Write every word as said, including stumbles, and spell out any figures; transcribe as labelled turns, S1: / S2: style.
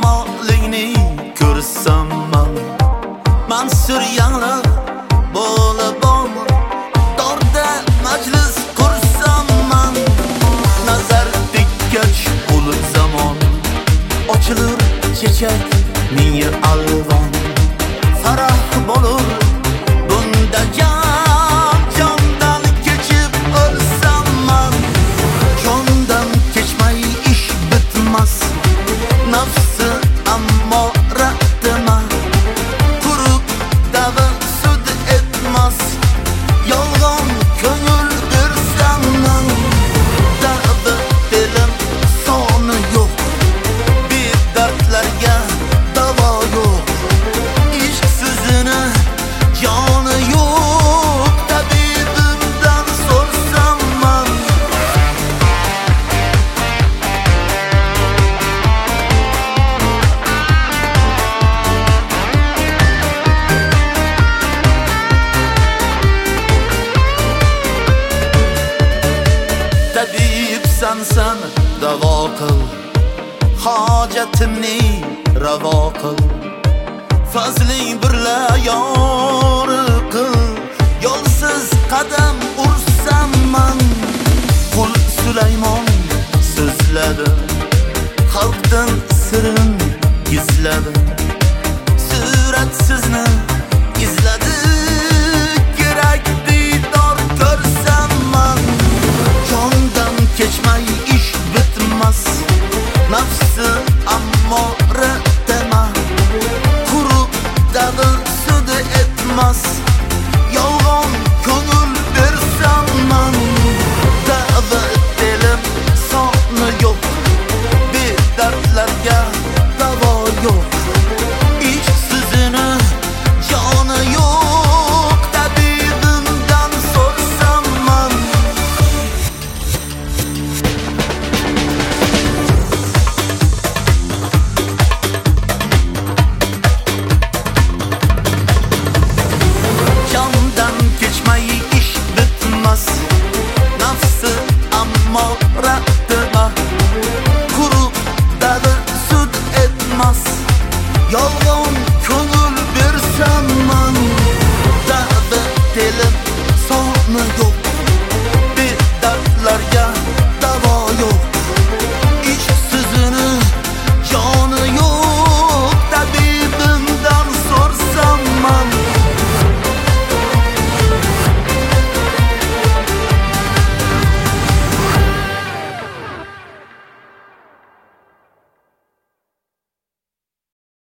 S1: yomonligini ko'rsam man Mansur yanglar bo'lib bor Dorda majlis qursam man Nazar tikkach bo'lib zamon Ochilur chechak ming alvon Farah bo'lur bunda jon Jondan kechib o'lsam man Jondan kechmay ish bitmas Nafsi ammora dema Quruq davi sud etmas Yolg'on ko'ngil bersam man Davi dilim soni yo'q Bedardlarga davo yo'q Ishq so'zini joni yo'q Tabibimdan so'rsam man Tabibsan san davo qil Hojatimni ravo qil Fazling birla yori qil Yo'lsiz qadam ursam man Qul Sulaymon so'zladi Xalqdan sirin gizladi Surat sizni izladi Kerak diydor ko'rsam man Jondan kechmay ish bitmas Nafsi ammora dema Quruq davi sud etmas Yolg'on ko'ngil bersam man Davi dilim soni yo'q Bedardlarga davo yo'q Ishq so'zini joni yo'q Tabibimdan so'rsam man Jondan kechmay ish bitmas Nafsi ammora dema Quruq davi sud etmas Yolg'on ko'ngil